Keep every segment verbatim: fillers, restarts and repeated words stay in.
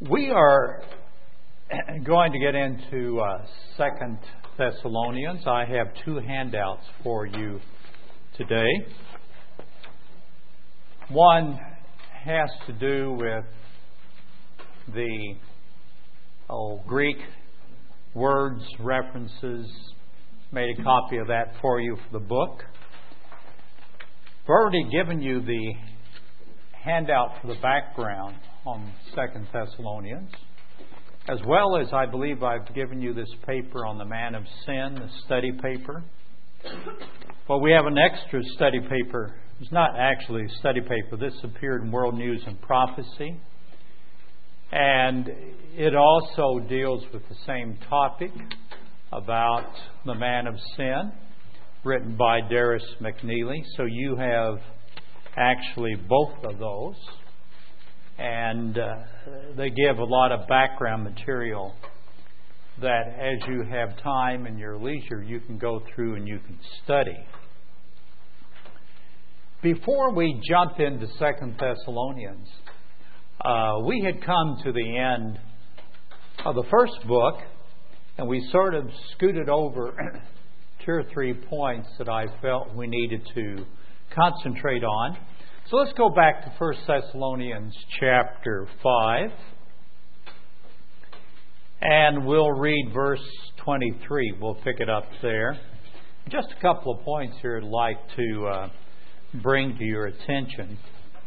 We are going to get into uh, Second Thessalonians. I have two handouts for you today. One has to do with the oh, Greek words, references. Made a copy of that for you for the book. I've already given you the handout for the background on Second Thessalonians, as well as I believe I've given you this paper on the man of sin, the study paper. But we have an extra study paper. It's not actually a study paper. This appeared in World News and Prophecy. And it also deals with the same topic about the man of sin, written by Darius McNeely. So you have actually both of those. And uh, they give a lot of background material that as you have time and your leisure, you can go through and you can study. Before we jump into Second Thessalonians, uh, we had come to the end of the first book, and we sort of scooted over two or three points that I felt we needed to concentrate on. So let's go back to First Thessalonians chapter five. And we'll read verse twenty-three. We'll pick it up there. Just a couple of points here I'd like to uh, bring to your attention.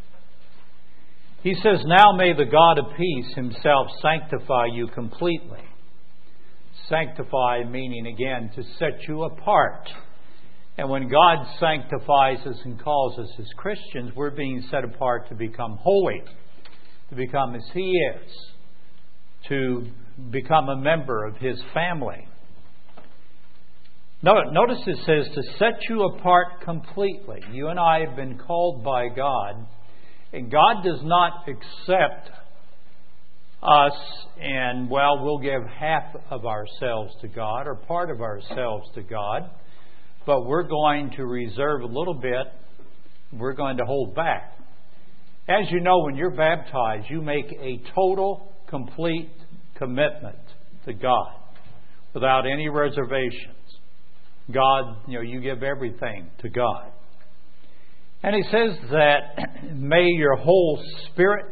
He says, "Now may the God of peace himself sanctify you completely." Sanctify meaning, again, to set you apart. And when God sanctifies us and calls us as Christians, we're being set apart to become holy, to become as He is, to become a member of His family. Notice it says to set you apart completely. You and I have been called by God, and God does not accept us and, well, we'll give half of ourselves to God or part of ourselves to God. But we're going to reserve a little bit. We're going to hold back. As you know, when you're baptized, you make a total, complete commitment to God without any reservations. God, you know, you give everything to God. And He says that may your whole spirit,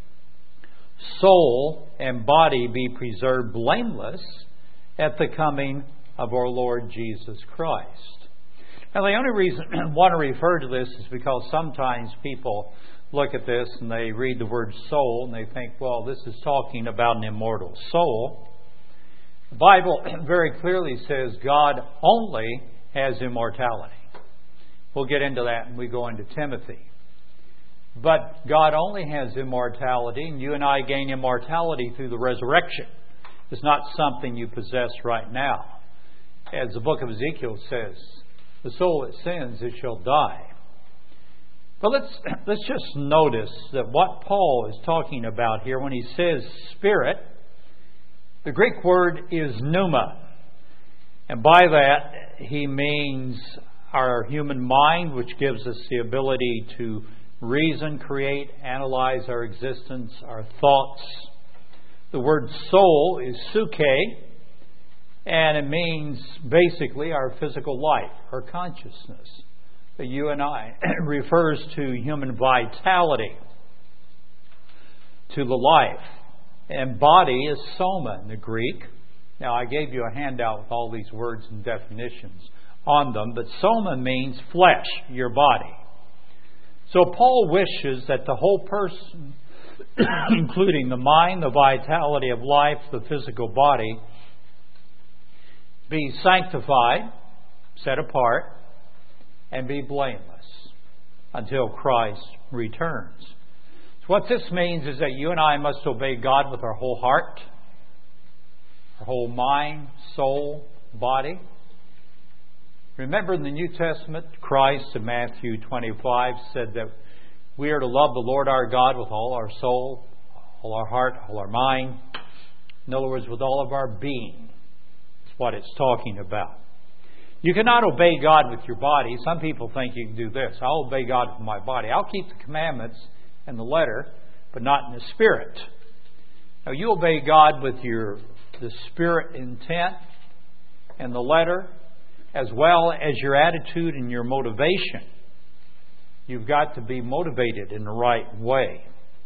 soul, and body be preserved blameless at the coming of our Lord Jesus Christ. Now, the only reason I want to refer to this is because sometimes people look at this and they read the word soul and they think, well, this is talking about an immortal soul. The Bible very clearly says God only has immortality. We'll get into that when we go into Timothy. But God only has immortality, and you and I gain immortality through the resurrection. It's not something you possess right now. As the book of Ezekiel says, the soul that sins, it shall die. But let's let's just notice that what Paul is talking about here when he says spirit, the Greek word is pneuma. And by that, he means our human mind, which gives us the ability to reason, create, analyze our existence, our thoughts. The word soul is psuche. And it means basically our physical life, our consciousness. The you and I refers to human vitality, to the life. And body is soma in the Greek. Now, I gave you a handout with all these words and definitions on them, but soma means flesh, your body. So Paul wishes that the whole person, including the mind, the vitality of life, the physical body, be sanctified, set apart, and be blameless until Christ returns. So what this means is that you and I must obey God with our whole heart, our whole mind, soul, body. Remember in the New Testament, Christ in Matthew twenty-five said that we are to love the Lord our God with all our soul, all our heart, all our mind. In other words, with all of our being. What it's talking about. You cannot obey God with your body. Some people think you can do this. I'll obey God with my body. I'll keep the commandments in the letter, but not in the spirit. Now, you obey God with your the spirit intent and the letter, as well as your attitude and your motivation. You've got to be motivated in the right way.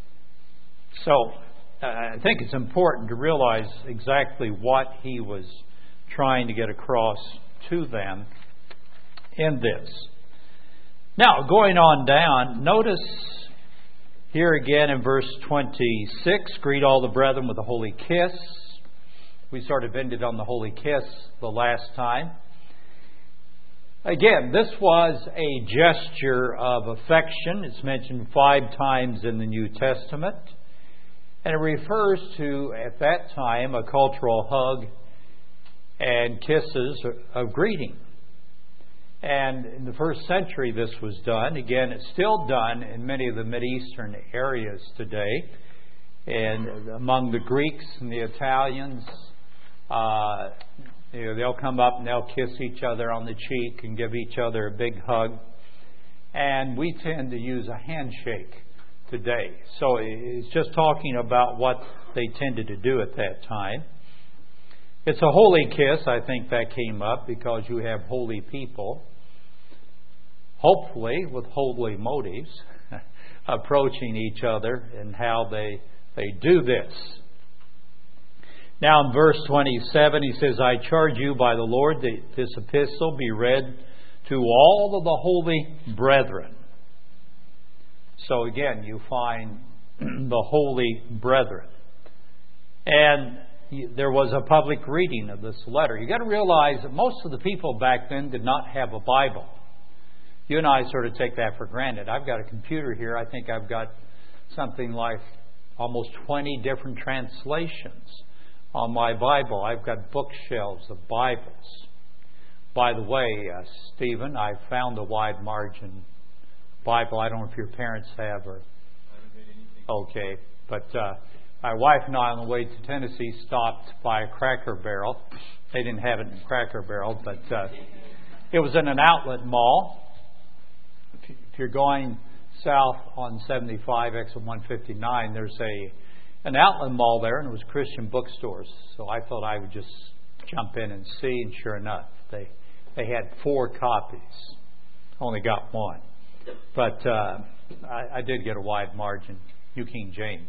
So, uh, I think it's important to realize exactly what he was trying to get across to them in this. Now, going on down, notice here again in verse twenty-six, greet all the brethren with a holy kiss. We sort of ended on the holy kiss the last time. Again, this was a gesture of affection. It's mentioned five times in the New Testament. And it refers to, at that time, a cultural hug and kisses of greeting. And in the first century this was done. Again, it's still done in many of the Mideastern areas today. And among the Greeks and the Italians, uh, you know, they'll come up and they'll kiss each other on the cheek and give each other a big hug. And we tend to use a handshake today. So it's just talking about what they tended to do at that time. It's a holy kiss. I think that came up because you have holy people, hopefully with holy motives, approaching each other and how they they do this. Now in verse twenty-seven he says, I charge you by the Lord that this epistle be read to all of the holy brethren. So again, you find the holy brethren. And there was a public reading of this letter. You've got to realize that most of the people back then did not have a Bible. You and I sort of take that for granted. I've got a computer here. I think I've got something like almost twenty different translations on my Bible. I've got bookshelves of Bibles. By the way, uh, Stephen, I found a wide margin Bible. I don't know if your parents have or... Okay, but uh, my wife and I on the way to Tennessee stopped by a Cracker Barrel. They didn't have it in Cracker Barrel, but uh, it was in an outlet mall. If you're going south on seventy-five, exit one fifty-nine, there's a an outlet mall there, and it was Christian bookstores. So I thought I would just jump in and see, and sure enough, they they had four copies. Only got one. But uh, I, I did get a wide margin, New King James.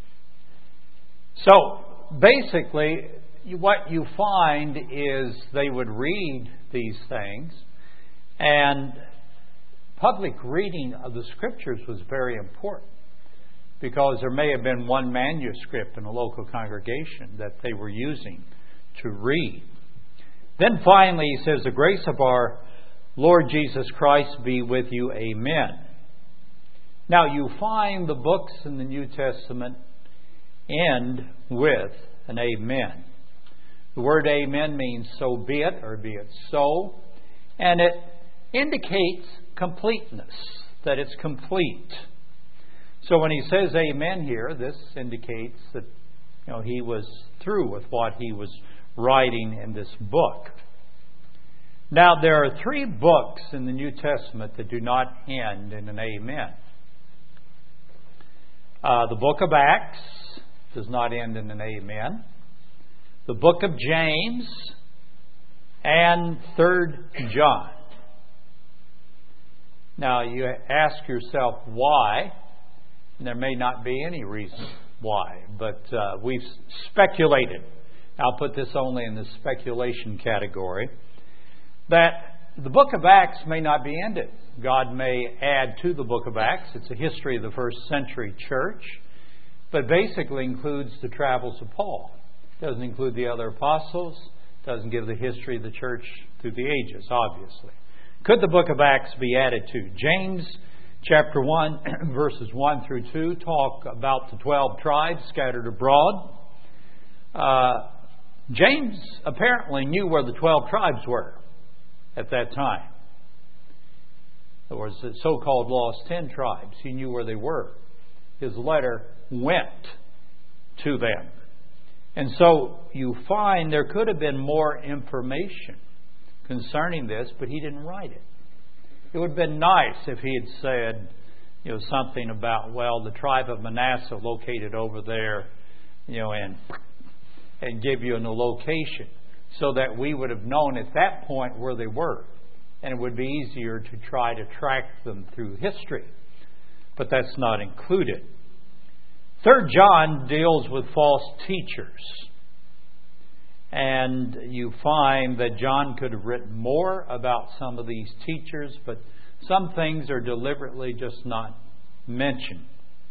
So basically, you, what you find is they would read these things, and public reading of the Scriptures was very important because there may have been one manuscript in a local congregation that they were using to read. Then finally, he says, the grace of our Lord Jesus Christ be with you. Amen. Now, you find the books in the New Testament end with an amen. The word amen means so be it, or be it so. And it indicates completeness, that it's complete. So when he says amen here, this indicates that, you know, he was through with what he was writing in this book. Now, there are three books in the New Testament that do not end in an amen. Uh, the book of Acts does not end in an amen. The book of James and Third John. Now, you ask yourself why. And there may not be any reason why, but uh, we've speculated. I'll put this only in the speculation category. That the book of Acts may not be ended. God may add to the book of Acts. It's a history of the first century church, but basically includes the travels of Paul. Doesn't include the other apostles. Doesn't give the history of the church through the ages, obviously. Could the book of Acts be added to? James chapter one, verses one through two, talk about the twelve tribes scattered abroad. Uh, James apparently knew where the twelve tribes were at that time. There was the so-called lost ten tribes. He knew where they were. His letter went to them. And so you find there could have been more information concerning this, but he didn't write it. It would have been nice if he had said, you know, something about, well, the tribe of Manasseh located over there you know, and and give you a location so that we would have known at that point where they were. And it would be easier to try to track them through history. But that's not included. Third John deals with false teachers. And you find that John could have written more about some of these teachers, but some things are deliberately just not mentioned.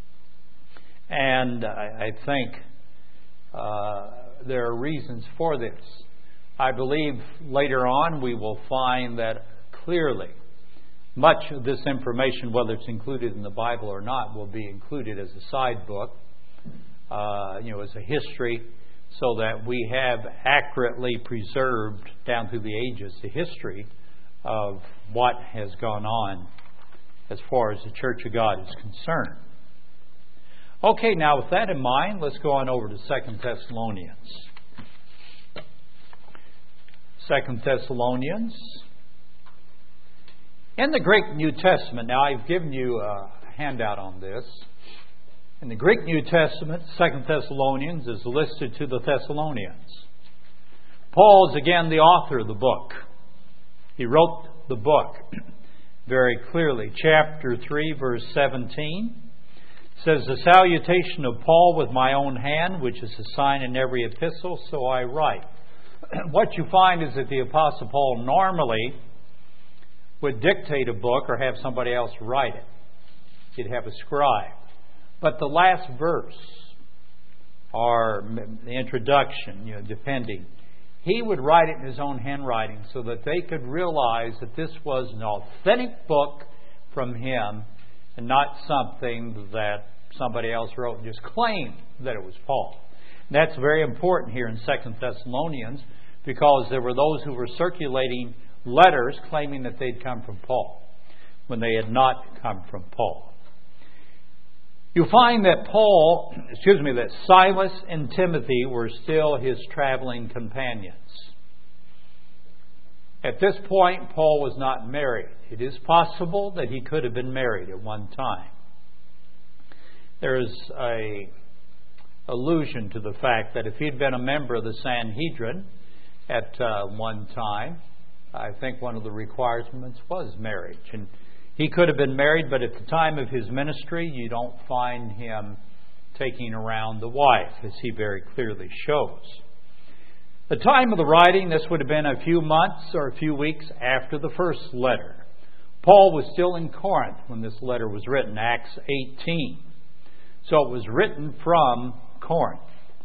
And I, I think uh, there are reasons for this. I believe later on we will find that clearly much of this information, whether it's included in the Bible or not, will be included as a side book, uh, you know, as a history, so that we have accurately preserved down through the ages the history of what has gone on as far as the Church of God is concerned. Okay, now with that in mind, let's go on over to Second Thessalonians. Second Thessalonians. In the Greek New Testament, now I've given you a handout on this. In the Greek New Testament, Second Thessalonians is listed to the Thessalonians. Paul is again the author of the book. He wrote the book very clearly. Chapter three, verse seventeen says, "The salutation of Paul with my own hand, which is a sign in every epistle, so I write." What you find is that the Apostle Paul normally would dictate a book or have somebody else write it. He'd have a scribe. But the last verse, or the introduction, you know, depending, he would write it in his own handwriting so that they could realize that this was an authentic book from him and not something that somebody else wrote and just claimed that it was Paul. And that's very important here in Second Thessalonians, because there were those who were circulating letters claiming that they'd come from Paul when they had not come from Paul. You find that Paul, excuse me, that Silas and Timothy were still his traveling companions. At this point, Paul was not married. It is possible that he could have been married at one time. There is a allusion to the fact that if he'd been a member of the Sanhedrin at uh, one time, I think one of the requirements was marriage. And he could have been married, but at the time of his ministry, you don't find him taking around the wife, as he very clearly shows. The time of the writing, this would have been a few months or a few weeks after the first letter. Paul was still in Corinth when this letter was written, Acts eighteen. So it was written from Corinth.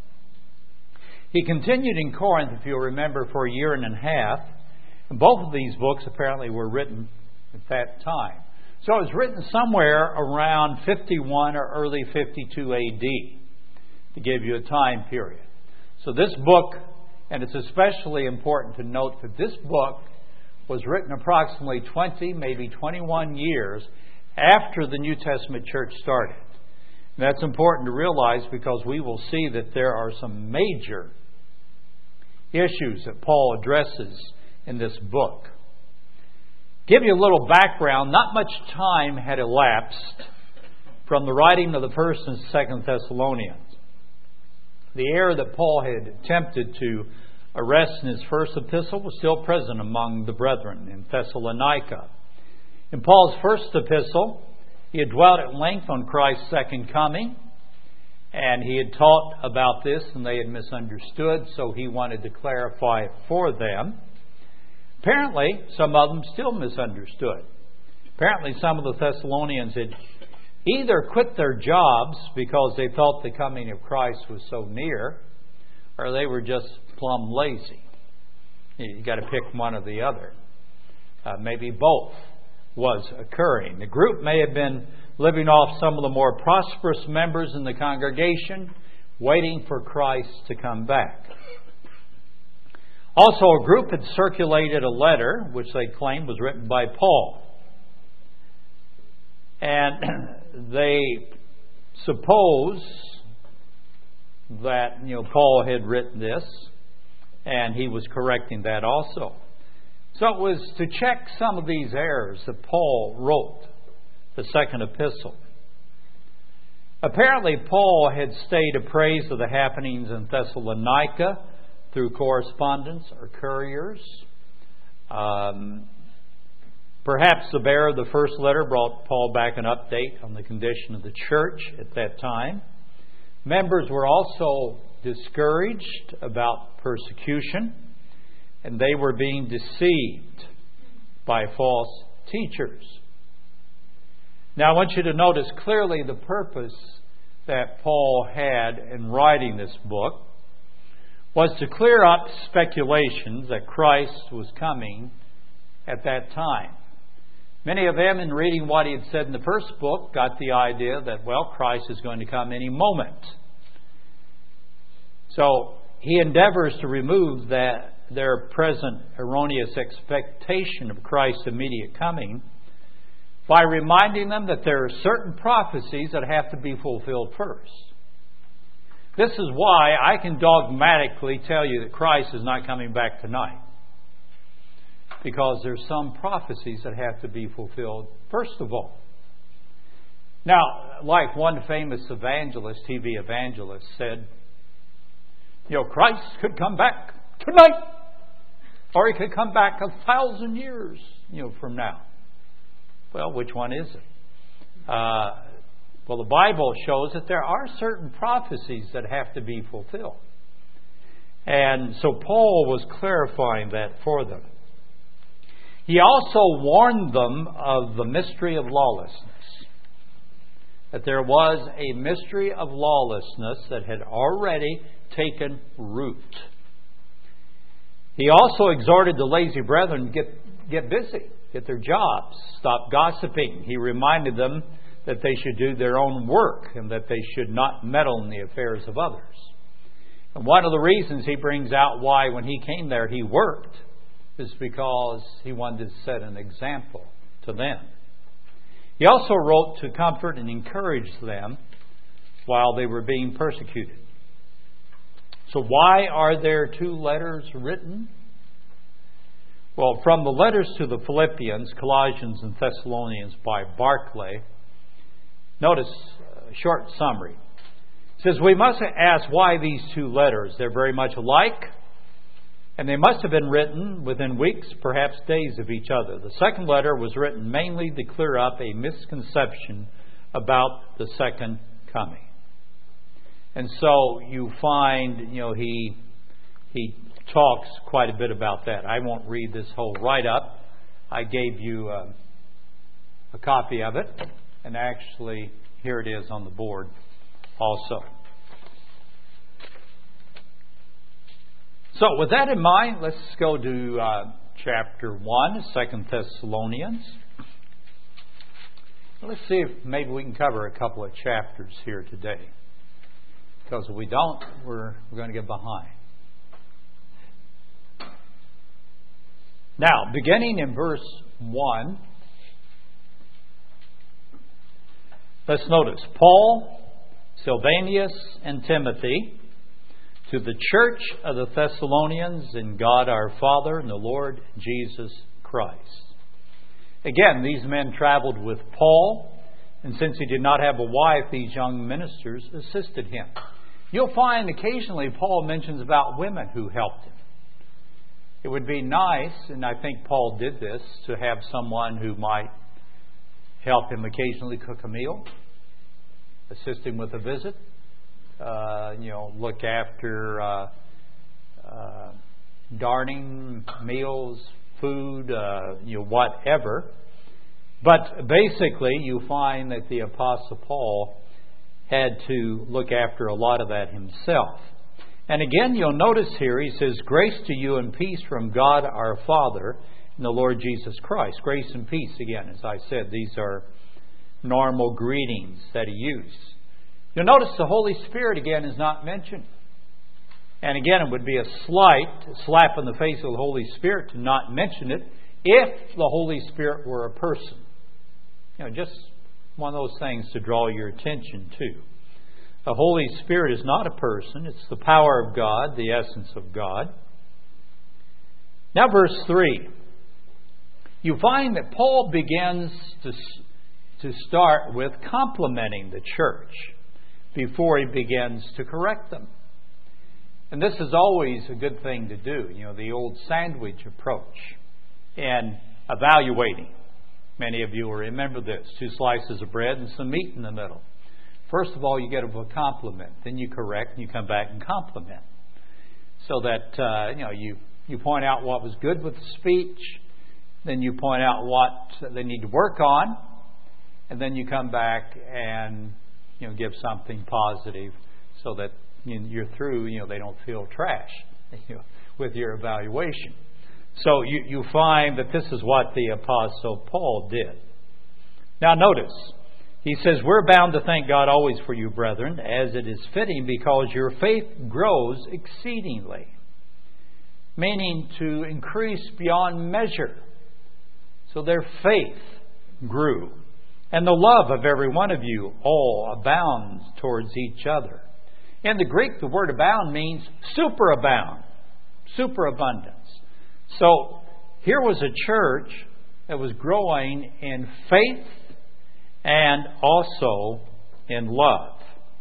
He continued in Corinth, if you'll remember, for a year and a half. And both of these books apparently were written at that time. So it was written somewhere around fifty-one or early fifty-two A D, to give you a time period. So this book, and it's especially important to note that this book was written approximately twenty, maybe twenty-one years after the New Testament church started. And that's important to realize, because we will see that there are some major issues that Paul addresses in this book. Give you a little background. Not much time had elapsed from the writing of the First and Second Thessalonians. The error that Paul had attempted to arrest in his first epistle was still present among the brethren in Thessalonica. In Paul's first epistle, he had dwelt at length on Christ's second coming, and he had taught about this, and they had misunderstood, so he wanted to clarify it for them. Apparently, some of them still misunderstood. Apparently, some of the Thessalonians had either quit their jobs because they thought the coming of Christ was so near, or they were just plumb lazy. You've got to pick one or the other. Uh, maybe both was occurring. The group may have been living off some of the more prosperous members in the congregation, waiting for Christ to come back. Also, a group had circulated a letter, which they claimed was written by Paul. And they suppose that, you know, Paul had written this, and he was correcting that also. So it was to check some of these errors that Paul wrote the second epistle. Apparently, Paul had stayed appraised of the happenings in Thessalonica through correspondence or couriers. Um, perhaps the bearer of the first letter brought Paul back an update on the condition of the church at that time. Members were also discouraged about persecution, and they were being deceived by false teachers. Now, I want you to notice clearly the purpose that Paul had in writing this book was to clear up speculations that Christ was coming at that time. Many of them, in reading what he had said in the first book, got the idea that, well, Christ is going to come any moment. So he endeavors to remove that their present erroneous expectation of Christ's immediate coming by reminding them that there are certain prophecies that have to be fulfilled first. This is why I can dogmatically tell you that Christ is not coming back tonight. Because there's some prophecies that have to be fulfilled first of all. Now, like one famous evangelist, T V evangelist, said, you know, Christ could come back tonight. Or he could come back a thousand years, you know, from now. Well, which one is it? Uh, well, the Bible shows that there are certain prophecies that have to be fulfilled. And so Paul was clarifying that for them. He also warned them of the mystery of lawlessness. That there was a mystery of lawlessness that had already taken root. He also exhorted the lazy brethren to get, get busy. Get their jobs, stop gossiping. He reminded them that they should do their own work and that they should not meddle in the affairs of others. And one of the reasons he brings out why when he came there he worked is because he wanted to set an example to them. He also wrote to comfort and encourage them while they were being persecuted. So why are there two letters written? Well, from the letters to the Philippians, Colossians, and Thessalonians by Barclay, notice a short summary. It says, we must ask why these two letters. They're very much alike, and they must have been written within weeks, perhaps days of each other. The second letter was written mainly to clear up a misconception about the second coming. And so you find, you know, he he talks quite a bit about that. I won't read this whole write-up. I gave you a, a copy of it, and actually here it is on the board also. So with that in mind, let's go to uh, chapter one, Second Thessalonians. Let's see if maybe we can cover a couple of chapters here today. Because if we don't, we're, we're going to get behind. Now, beginning in verse one, let's notice, Paul, Silvanus, and Timothy, to the church of the Thessalonians in God our Father and the Lord Jesus Christ. Again, these men traveled with Paul, and since he did not have a wife, these young ministers assisted him. You'll find occasionally Paul mentions about women who helped him. It would be nice, and I think Paul did this, to have someone who might help him occasionally cook a meal, assist him with a visit, uh, you know, look after uh, uh, darning, meals, food, uh, you know, whatever. But basically, you find that the Apostle Paul had to look after a lot of that himself. And again, you'll notice here, he says, grace to you and peace from God our Father and the Lord Jesus Christ. Grace and peace, again, as I said, these are normal greetings that he used. You'll notice the Holy Spirit, again, is not mentioned. And again, it would be a slight slap in the face of the Holy Spirit to not mention it if the Holy Spirit were a person. You know, just one of those things to draw your attention to. The Holy Spirit is not a person. It's the power of God, the essence of God. Now verse three. You find that Paul begins to, to start with complimenting the church. before he begins to correct them. And this is always a good thing to do, you know, the old sandwich approach in evaluating. Many of you will remember this, two slices of bread and some meat in the middle. First of all, you get a compliment. Then you correct and you come back and compliment. So that, uh, you know, you, you point out what was good with the speech. Then you point out what they need to work on. And then you come back and, you know, give something positive so that you're through, you know, they don't feel trash, you know, with your evaluation. So you, you find that this is what the Apostle Paul did. Now notice, he says, we're bound to thank God always for you, brethren, as it is fitting, because your faith grows exceedingly. Meaning to increase beyond measure. So their faith grew. And the love of every one of you all abounds towards each other. In the Greek, the word abound means superabound, superabundance. So here was a church that was growing in faith and also in love.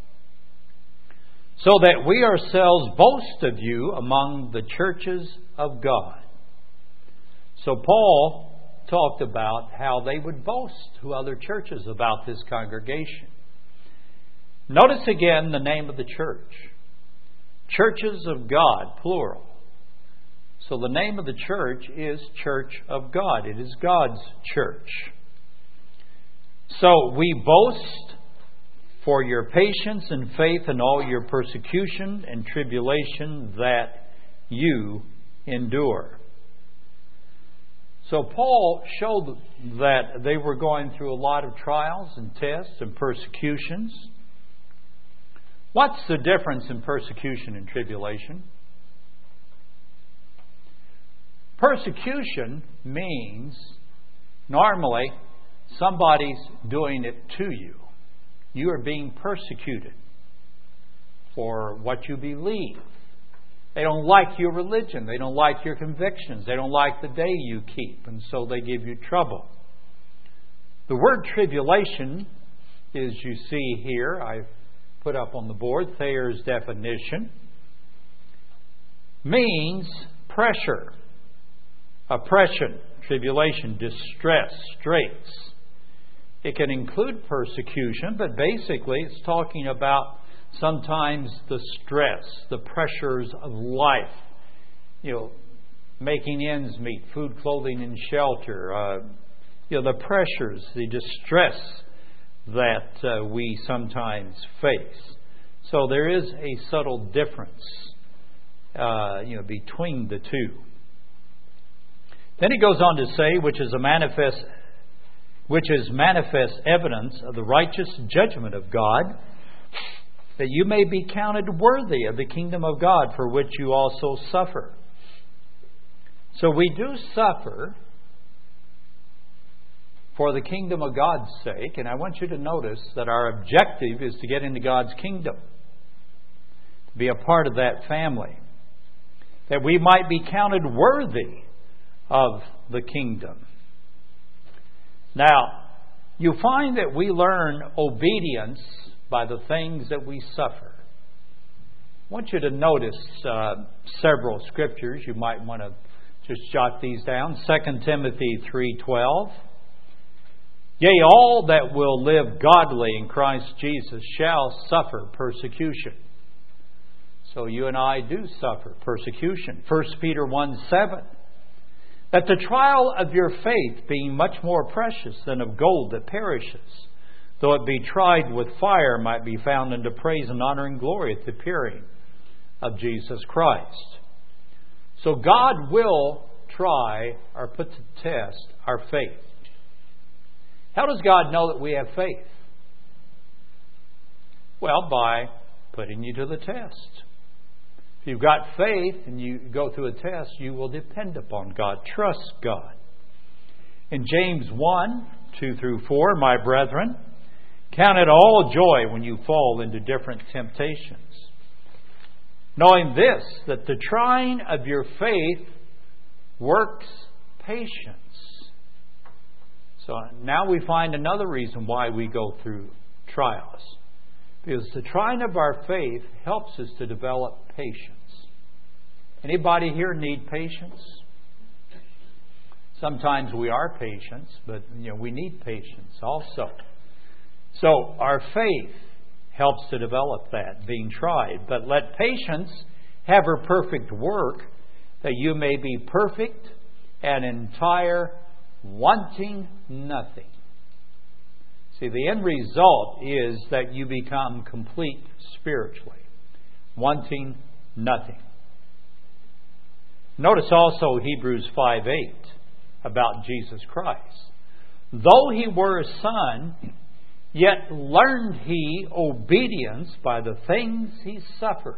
So that we ourselves boast of you among the churches of God. So Paul talked about how they would boast to other churches about this congregation. Notice again the name of the church. Churches of God, plural. So the name of the church is Church of God. It is God's church. So we boast for your patience and faith in all your persecution and tribulation that you endure. So Paul showed that they were going through a lot of trials and tests and persecutions. What's the difference in persecution and tribulation? Persecution means normally somebody's doing it to you. You are being persecuted for what you believe. They don't like your religion. They don't like your convictions. They don't like the day you keep. And so they give you trouble. The word tribulation is, you see here, I've put up on the board, Thayer's definition, means pressure, oppression, tribulation, distress, straits. It can include persecution, but basically it's talking about sometimes the stress, the pressures of life. You know, making ends meet, food, clothing, and shelter. Uh, you know, the pressures, the distress that uh, we sometimes face. So there is a subtle difference, uh, you know, between the two. Then he goes on to say, which is a manifest, which is manifest evidence of the righteous judgment of God, that you may be counted worthy of the kingdom of God, for which you also suffer. So we do suffer for the kingdom of God's sake, and I want you to notice that our objective is to get into God's kingdom, to be a part of that family, that we might be counted worthy of the kingdom. Now, you find that we learn obedience by the things that we suffer. I want you to notice uh, several scriptures. You might want to just jot these down. Second Timothy three twelve. Yea, all that will live godly in Christ Jesus shall suffer persecution. So you and I do suffer persecution. First Peter one seven. That the trial of your faith, being much more precious than of gold that perishes, though it be tried with fire, might be found unto praise and honor and glory at the appearing of Jesus Christ. So God will try or put to test our faith. How does God know that we have faith? Well, by putting you to the test. If you've got faith and you go through a test, you will depend upon God. Trust God. In James one, two through four, my brethren, count it all joy when you fall into different temptations, knowing this, that the trying of your faith works patience. So now we find another reason why we go through trials. is the trying of our faith helps us to develop patience. Anybody here need patience? Sometimes we are patient, but you know, we need patience also. So our faith helps to develop that, being tried. But let patience have her perfect work, that you may be perfect and entire, wanting nothing. See, the end result is that you become complete spiritually, wanting nothing. Notice also Hebrews five eight about Jesus Christ. Though he were a son, yet learned he obedience by the things he suffered.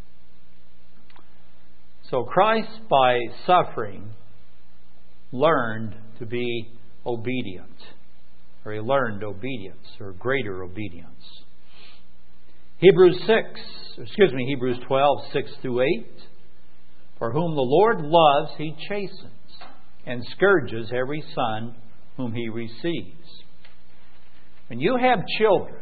So Christ, by suffering, learned to be obedient. Or he learned obedience, or greater obedience. Hebrews six, excuse me, Hebrews twelve, six through eight. For whom the Lord loves, he chastens, and scourges every son whom he receives. When you have children,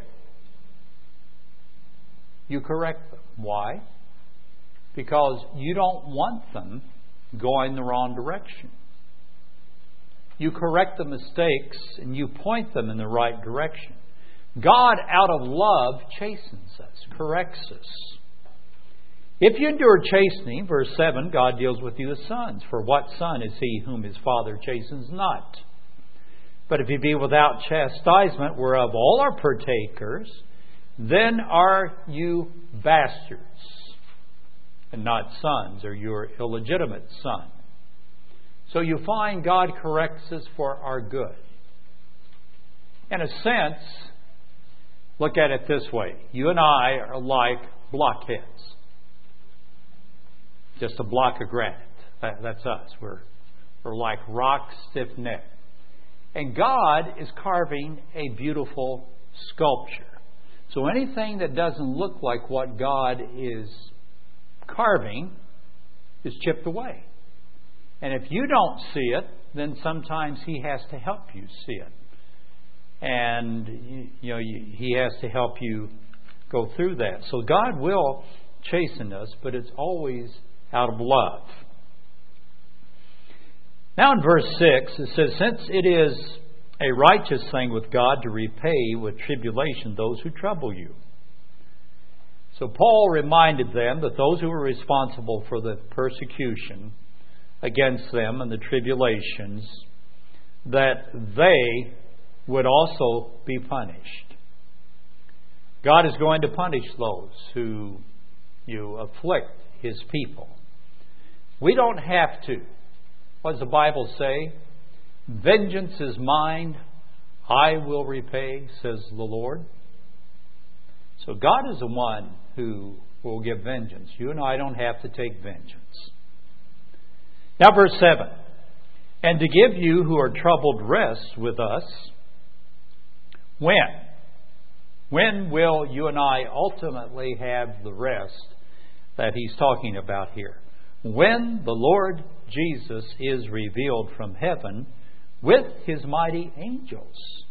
you correct them. Why? Because you don't want them going the wrong direction. You correct the mistakes and you point them in the right direction. God, out of love, chastens us, corrects us. If you endure chastening, verse seven, God deals with you as sons. For what son is he whom his father chastens not? But if you be without chastisement, whereof all are partakers, then are you bastards, and not sons, or your illegitimate son. So you find God corrects us for our good. In a sense, look at it this way. You and I are like blockheads. Just a block of granite. That, that's us. We're, we're like rock stiff-necked. And God is carving a beautiful sculpture. So anything that doesn't look like what God is carving is chipped away. And if you don't see it, then sometimes He has to help you see it. And you know He has to help you go through that. So God will chasten us, but it's always out of love. Now in verse six, it says, since it is a righteous thing with God to repay with tribulation those who trouble you. So Paul reminded them that those who were responsible for the persecution against them and the tribulations, that they would also be punished. God is going to punish those who you afflict His people. We don't have to. What does the Bible say? Vengeance is mine, I will repay, says the Lord. So God is the one who will give vengeance. You and I don't have to take vengeance. Now verse seven. And to give you who are troubled rest with us. When? When will you and I ultimately have the rest that He's talking about here? When the Lord Jesus is revealed from heaven with His mighty angels.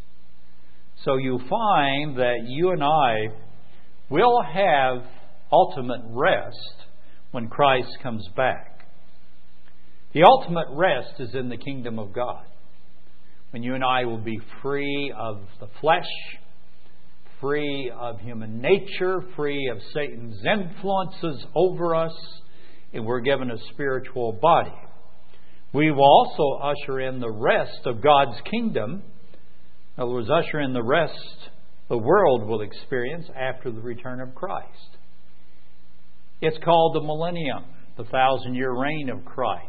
So you find that you and I will have ultimate rest when Christ comes back. The ultimate rest is in the kingdom of God. When you and I will be free of the flesh, free of human nature, free of Satan's influences over us, and we're given a spiritual body. We will also usher in the rest of God's kingdom. In other words, usher in the rest the world will experience after the return of Christ. It's called the millennium, the thousand-year reign of Christ.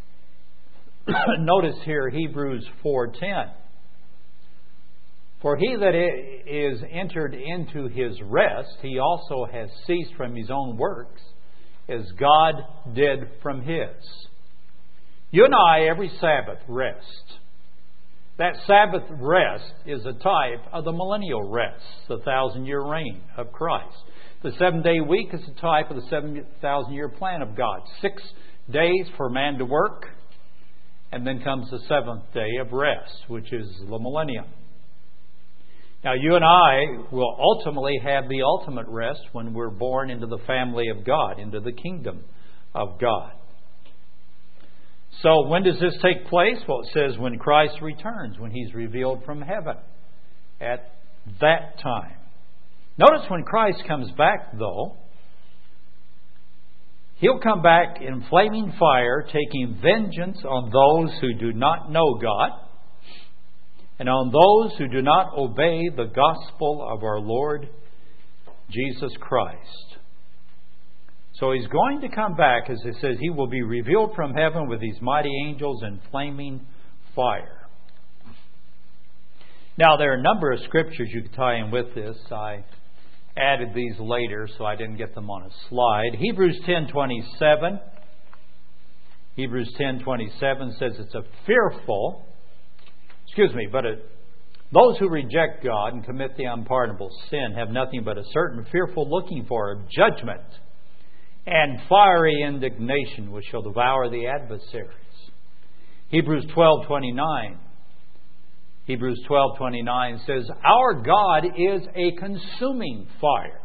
Notice here Hebrews four ten. For he that is entered into his rest, he also has ceased from his own works, as God did from His. You and I, every Sabbath, rest. That Sabbath rest is a type of the millennial rest, the thousand-year reign of Christ. The seven-day week is a type of the seven thousand-year plan of God. Six days for man to work, and then comes the seventh day of rest, which is the millennium. Now, you and I will ultimately have the ultimate rest when we're born into the family of God, into the kingdom of God. So, when does this take place? Well, it says when Christ returns, when He's revealed from heaven. At that time. Notice when Christ comes back, though, He'll come back in flaming fire, taking vengeance on those who do not know God and on those who do not obey the gospel of our Lord Jesus Christ. So He's going to come back, as it says, He will be revealed from heaven with these mighty angels in flaming fire. Now, there are a number of scriptures you could tie in with this. I added these later, so I didn't get them on a slide. Hebrews ten twenty-seven. Hebrews ten twenty-seven says it's a fearful, excuse me, but it, those who reject God and commit the unpardonable sin have nothing but a certain fearful looking for of judgment and fiery indignation which shall devour the adversaries. Hebrews twelve twenty-nine. Hebrews twelve twenty-nine says, our God is a consuming fire.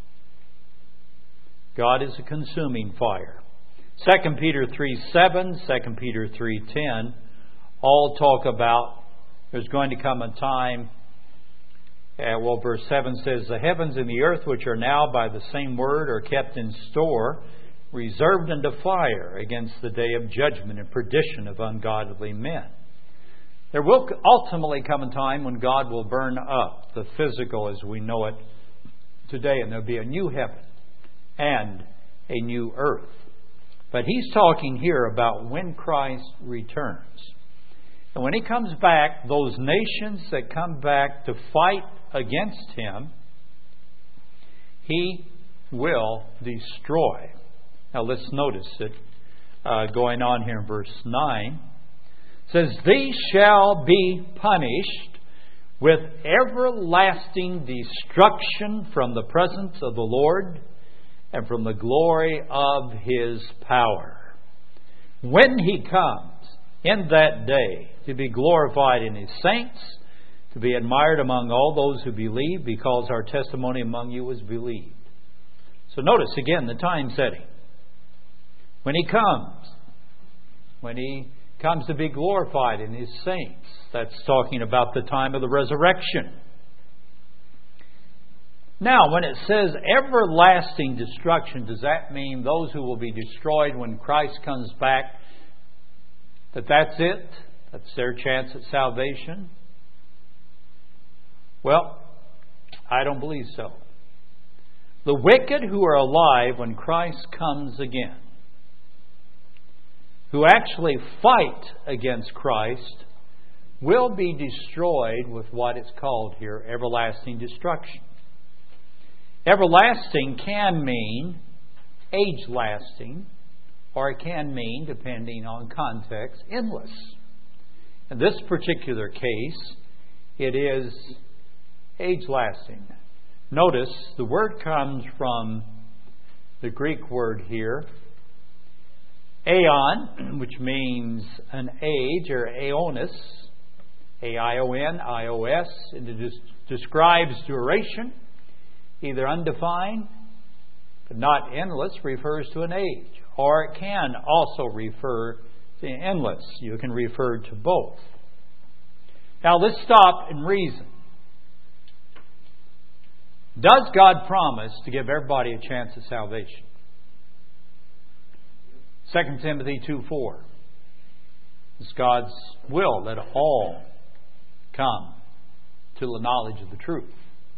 God is a consuming fire. Second Peter three seven, Second Peter three ten all talk about there's going to come a time, uh, well, verse seven says, the heavens and the earth which are now by the same word are kept in store, reserved unto fire against the day of judgment and perdition of ungodly men. There will ultimately come a time when God will burn up the physical as we know it today, and there'll be a new heaven and a new earth. But He's talking here about when Christ returns. And when He comes back, those nations that come back to fight against Him, He will destroy. Now let's notice it uh, going on here in verse nine. Says, these shall be punished with everlasting destruction from the presence of the Lord and from the glory of His power. When He comes in that day to be glorified in His saints, to be admired among all those who believe, because our testimony among you was believed. So notice again the time setting. When He comes, when He comes to be glorified in His saints. That's talking about the time of the resurrection. Now, when it says everlasting destruction, does that mean those who will be destroyed when Christ comes back, that that's it? That's their chance at salvation? Well, I don't believe so. The wicked who are alive when Christ comes again, who actually fight against Christ, will be destroyed with what is called here everlasting destruction. Everlasting can mean age-lasting, or it can mean, depending on context, endless. In this particular case, it is age-lasting. Notice the word comes from the Greek word here, aeon, which means an age, or aeonis, A I O N, I O S, and it just describes duration, either undefined, but not endless, refers to an age. Or it can also refer to endless. You can refer to both. Now let's stop and reason. Does God promise to give everybody a chance at salvation? Second Timothy two four. It's God's will that all come to the knowledge of the truth.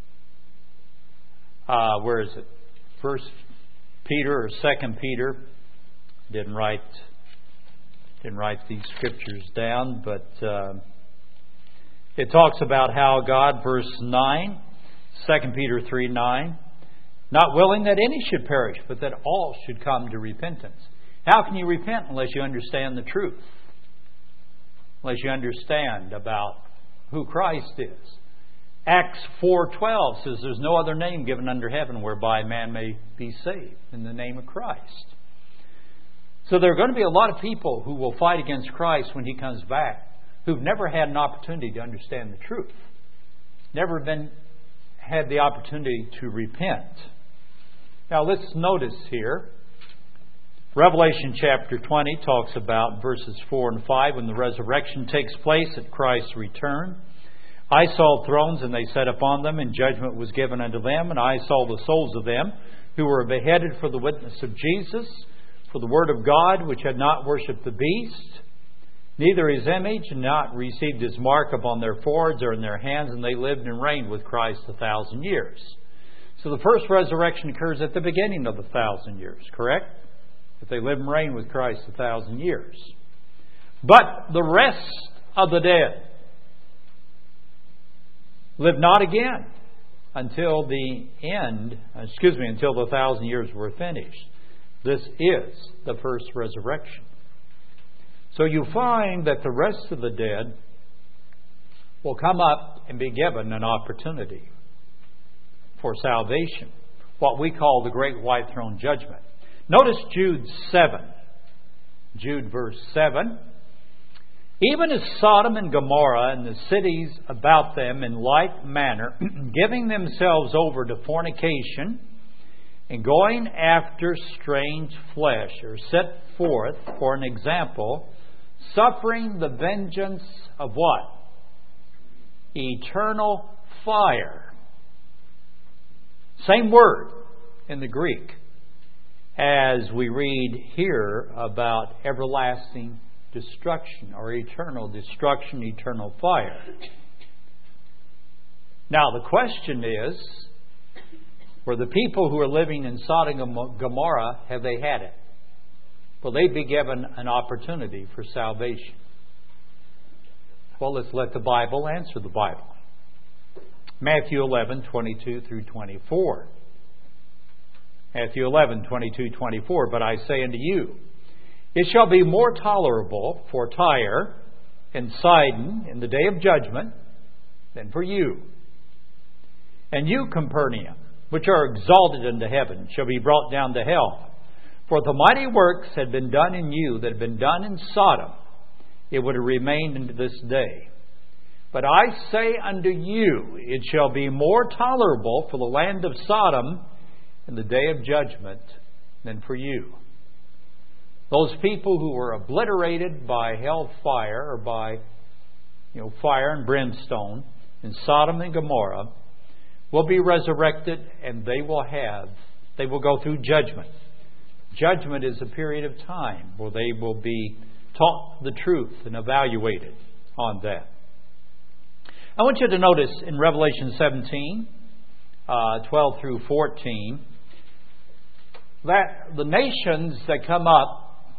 Uh, where is it? First Peter or Second Peter. Didn't write didn't write these scriptures down, but uh, it talks about how God, verse nine, Second Peter three nine, not willing that any should perish, but that all should come to repentance. How can you repent unless you understand the truth? Unless you understand about who Christ is. Acts four twelve says there's no other name given under heaven whereby man may be saved, in the name of Christ. So there are going to be a lot of people who will fight against Christ when He comes back, who've never had an opportunity to understand the truth. never been had the opportunity to repent. Now let's notice here, Revelation chapter twenty talks about verses four and five, when the resurrection takes place at Christ's return. I saw thrones, and they sat upon them, and judgment was given unto them. And I saw the souls of them who were beheaded for the witness of Jesus, for the word of God, which had not worshipped the beast, neither his image, and not received his mark upon their foreheads or in their hands, and they lived and reigned with Christ a thousand years. So the first resurrection occurs at the beginning of the thousand years, correct? That they live and reign with Christ a thousand years. But the rest of the dead live not again until the end, excuse me, until the thousand years were finished. This is the first resurrection. So you find that the rest of the dead will come up and be given an opportunity for salvation, what we call the Great White Throne Judgment. Notice Jude seven. Jude verse seven. Even as Sodom and Gomorrah and the cities about them in like manner, giving themselves over to fornication and going after strange flesh, are set forth for an example, suffering the vengeance of what? Eternal fire. Same word in the Greek as we read here about everlasting destruction or eternal destruction, eternal fire. Now the question is, for the people who are living in Sodom and Gomorrah, have they had it? Will they be given an opportunity for salvation? Well, let's let the Bible answer the Bible. Matthew eleven, twenty-two through twenty-four. Matthew eleven, twenty-two, twenty-four. But I say unto you, it shall be more tolerable for Tyre and Sidon in the day of judgment than for you. And you, Capernaum, which are exalted into heaven, shall be brought down to hell. For if the mighty works had been done in you that had been done in Sodom, it would have remained unto this day. But I say unto you, it shall be more tolerable for the land of Sodom in the day of judgment than for you. Those people who were obliterated by hellfire or by, you know, fire and brimstone in Sodom and Gomorrah will be resurrected, and they will have, they will go through judgment. Judgment is a period of time where they will be taught the truth and evaluated on that. I want you to notice in Revelation seventeen, uh, twelve through fourteen, that the nations that come up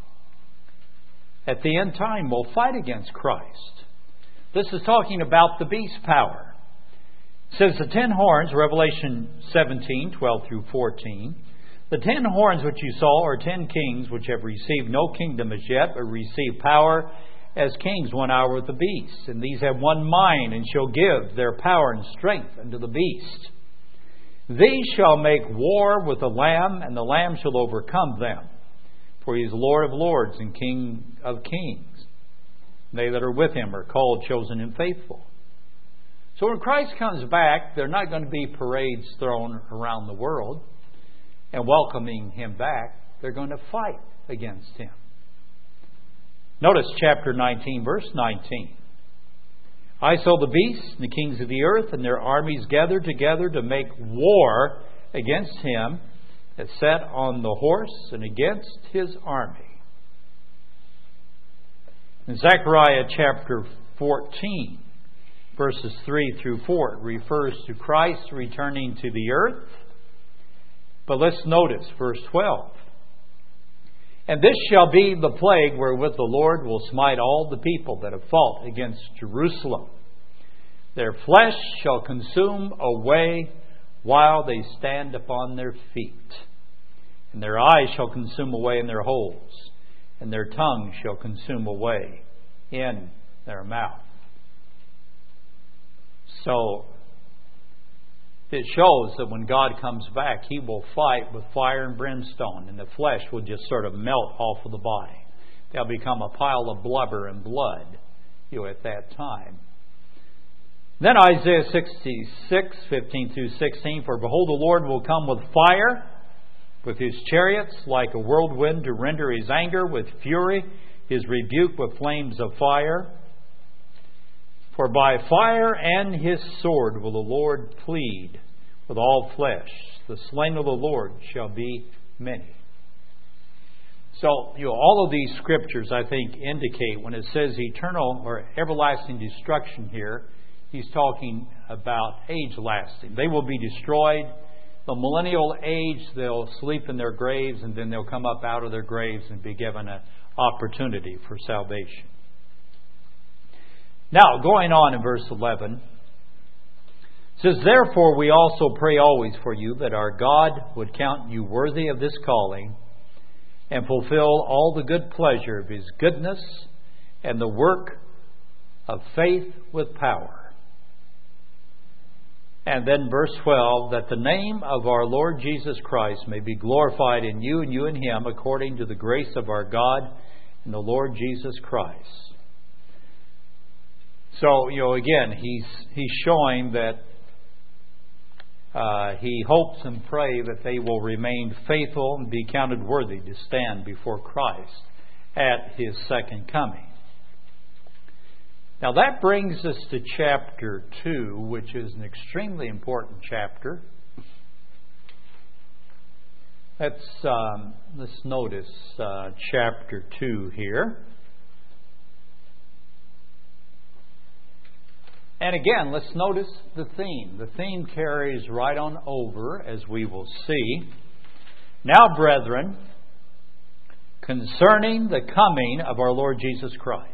at the end time will fight against Christ. This is talking about the beast power. It says the ten horns, Revelation seventeen, twelve through fourteen. The ten horns which you saw are ten kings which have received no kingdom as yet, but receive power as kings one hour with the beast. And these have one mind, and shall give their power and strength unto the beast. These shall make war with the Lamb, and the Lamb shall overcome them. For he is Lord of lords and King of kings. They that are with him are called, chosen, and faithful. So when Christ comes back, there are not going to be parades thrown around the world and welcoming him back. They're going to fight against him. Notice chapter nineteen, verse nineteen. I saw the beasts and the kings of the earth and their armies gathered together to make war against him that sat on the horse and against his army. In Zechariah chapter fourteen, verses three through four, it refers to Christ returning to the earth. But let's notice verse twelve. And this shall be the plague wherewith the Lord will smite all the people that have fought against Jerusalem. Their flesh shall consume away while they stand upon their feet. And their eyes shall consume away in their holes, and their tongue shall consume away in their mouth. So it shows that when God comes back, he will fight with fire and brimstone, and the flesh will just sort of melt off of the body. They'll become a pile of blubber and blood, you know, at that time. Then Isaiah sixty-six, fifteen through sixteen, for behold, the Lord will come with fire, with His chariots, like a whirlwind, to render His anger with fury, His rebuke with flames of fire. For by fire and His sword will the Lord plead with all flesh. The slain of the Lord shall be many. So, you know, all of these scriptures, I think, indicate when it says eternal or everlasting destruction here, He's talking about age lasting. They will be destroyed. The millennial age, they'll sleep in their graves, and then they'll come up out of their graves and be given an opportunity for salvation. Now, going on in verse eleven, it says, therefore we also pray always for you, that our God would count you worthy of this calling, and fulfill all the good pleasure of His goodness, and the work of faith with power. And then verse twelve, that the name of our Lord Jesus Christ may be glorified in you and you in Him, according to the grace of our God and the Lord Jesus Christ. So, you know, again, he's he's showing that uh, he hopes and prays that they will remain faithful and be counted worthy to stand before Christ at His second coming. Now that brings us to chapter two, which is an extremely important chapter. Let's um, let's notice uh, chapter two here. And again, let's notice the theme. The theme carries right on over, as we will see. Now, brethren, concerning the coming of our Lord Jesus Christ.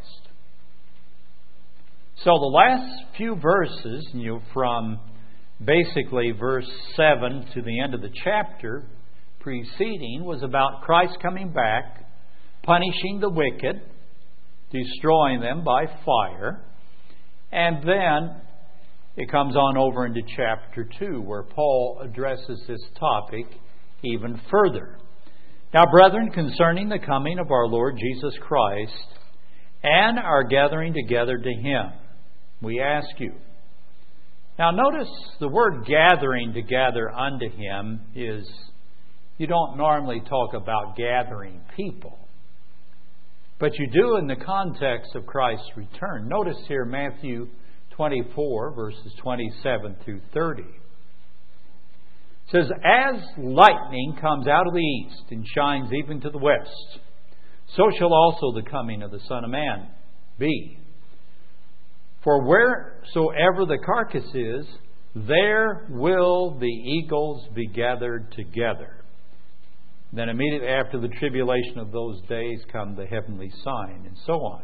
So the last few verses, you know, from basically verse seven to the end of the chapter preceding, was about Christ coming back, punishing the wicked, destroying them by fire. And then it comes on over into chapter two, where Paul addresses this topic even further. Now, brethren, concerning the coming of our Lord Jesus Christ and our gathering together to Him, we ask you. Now, notice the word gathering to gather unto Him is, you don't normally talk about gathering people. But you do in the context of Christ's return. Notice here Matthew twenty-four, verses twenty-seven through thirty. It says, as lightning comes out of the east and shines even to the west, so shall also the coming of the Son of Man be. For wheresoever the carcass is, there will the eagles be gathered together. Then immediately after the tribulation of those days come the heavenly sign, and so on.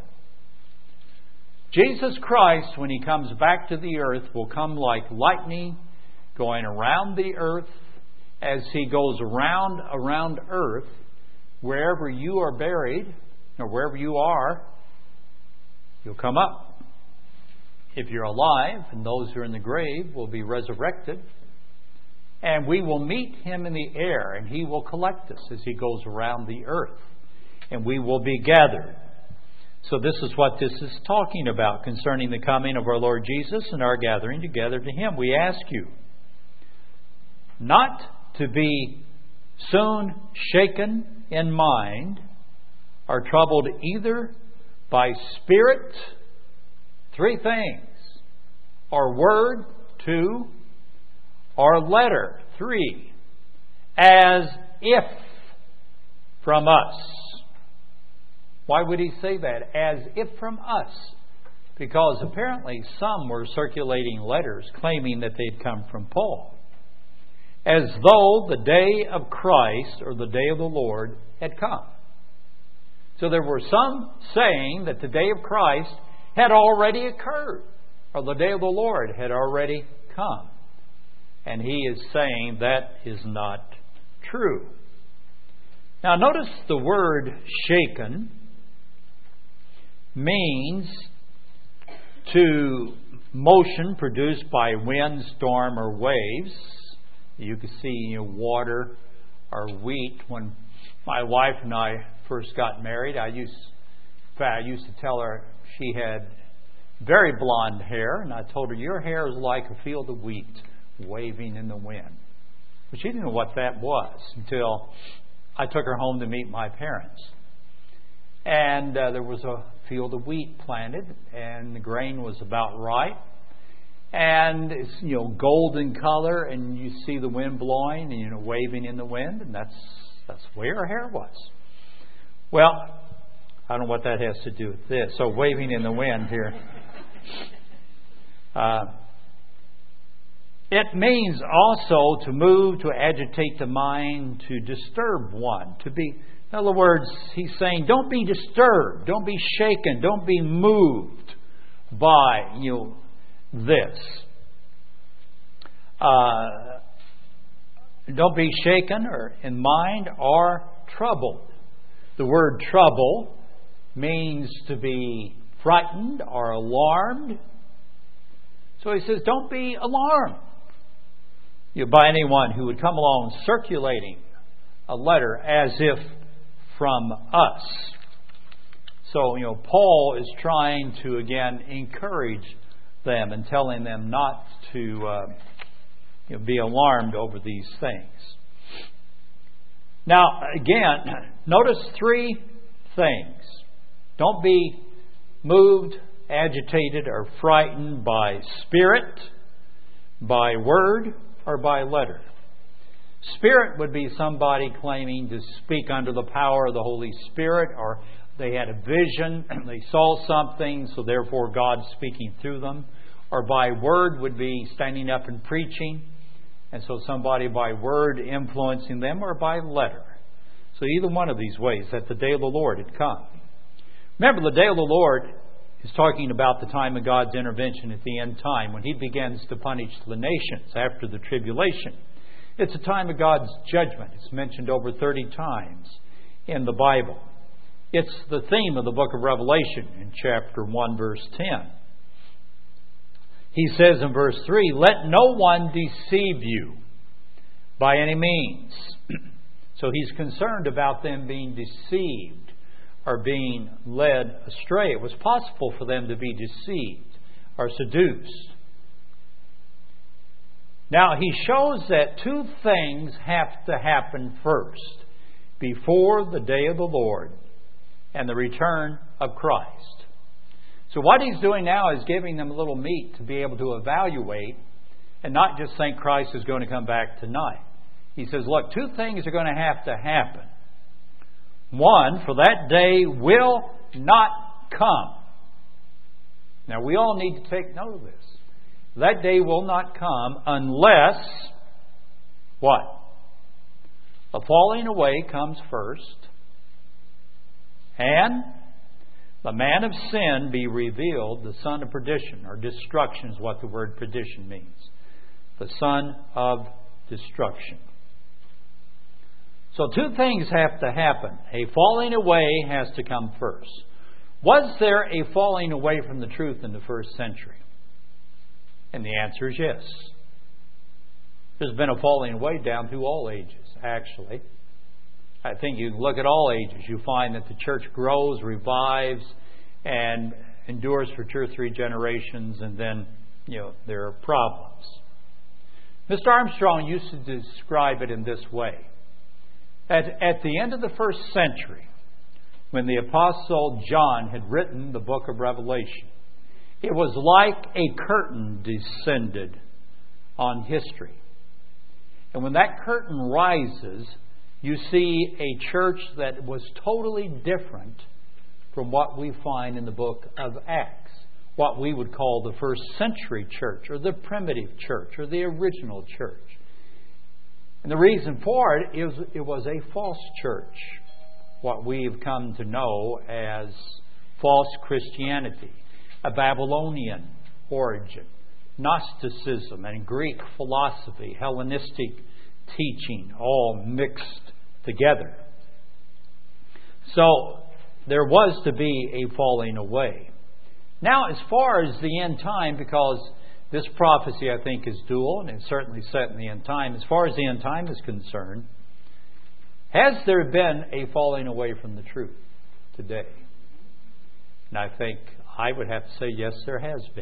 Jesus Christ, when He comes back to the earth, will come like lightning going around the earth. As He goes around, around earth, wherever you are buried, or wherever you are, He'll come up. If you're alive, and those who are in the grave will be resurrected. And we will meet Him in the air, and He will collect us as He goes around the earth. And we will be gathered. So this is what this is talking about concerning the coming of our Lord Jesus and our gathering together to Him. We ask you not to be soon shaken in mind or troubled either by spirit, three things, or word, two, or letter, three, as if from us. Why would he say that? As if from us. Because apparently some were circulating letters claiming that they'd come from Paul. As though the day of Christ, or the day of the Lord, had come. So there were some saying that the day of Christ had already occurred, or the day of the Lord had already come. And he is saying that is not true. Now notice the word shaken means to motion produced by wind, storm, or waves. You can see, you know, water or wheat. When my wife and I first got married, I used, in fact, I used to tell her she had very blonde hair, and I told her, your hair is like a field of wheat waving in the wind. But she didn't know what that was until I took her home to meet my parents. And uh, there was a field of wheat planted, and the grain was about right. And it's, you know, golden color, and you see the wind blowing and, you know, waving in the wind, and that's that's where her hair was. Well, I don't know what that has to do with this. So waving in the wind here. Uh, it means also to move, to agitate the mind, to disturb one, to be. In other words, he's saying, don't be disturbed, don't be shaken, don't be moved by, you know, this. Uh, don't be shaken or in mind or troubled. The word trouble means to be frightened or alarmed. So he says, don't be alarmed, you know, by anyone who would come along circulating a letter as if from us. So, you know, Paul is trying to again encourage them and telling them not to uh, you know, be alarmed over these things. Now, again, notice three things. Don't be moved, agitated, or frightened by spirit, by word, or by letter. Spirit would be somebody claiming to speak under the power of the Holy Spirit, or they had a vision, they saw something, so therefore God's speaking through them. Or by word would be standing up and preaching, and so somebody by word influencing them, or by letter. So either one of these ways, that the day of the Lord had come. Remember, the day of the Lord is talking about the time of God's intervention at the end time, when He begins to punish the nations after the tribulation. It's a time of God's judgment. It's mentioned over thirty times in the Bible. It's the theme of the book of Revelation in chapter one, verse ten. He says in verse three, let no one deceive you by any means. So he's concerned about them being deceived or being led astray. It was possible for them to be deceived or seduced. Now, he shows that two things have to happen first before the day of the Lord and the return of Christ. So what he's doing now is giving them a little meat to be able to evaluate and not just think Christ is going to come back tonight. He says, look, two things are going to have to happen. One, for that day will not come. Now, we all need to take note of this. That day will not come unless, what? A falling away comes first, and the man of sin be revealed, the son of perdition, or destruction is what the word perdition means. The son of destruction. So two things have to happen. A falling away has to come first. Was there a falling away from the truth in the first century? And the answer is yes. There's been a falling away down through all ages, actually. I think you look at all ages, you find that the church grows, revives, and endures for two or three generations, and then, you know, there are problems. Mister Armstrong used to describe it in this way. At, at the end of the first century, when the Apostle John had written the book of Revelation, it was like a curtain descended on history. And when that curtain rises, you see a church that was totally different from what we find in the book of Acts. What we would call the first century church, or the primitive church, or the original church. And the reason for it is it was a false church. What we have come to know as false Christianity. A Babylonian origin, Gnosticism and Greek philosophy, Hellenistic teaching, all mixed together. So there was to be a falling away. Now, as far as the end time, because this prophecy, I think, is dual, and it's certainly set in the end time, as far as the end time is concerned, has there been a falling away from the truth today? And I think I would have to say, yes, there has been.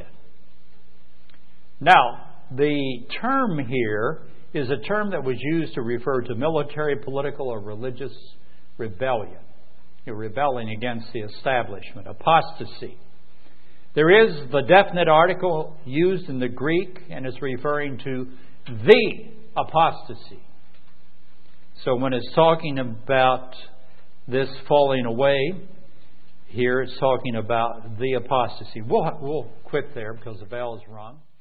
Now, the term here is a term that was used to refer to military, political, or religious rebellion. You're rebelling against the establishment, apostasy. There is the definite article used in the Greek, and it's referring to the apostasy. So when it's talking about this falling away, here it's talking about the apostasy. We'll, we'll quit there because the bell is rung.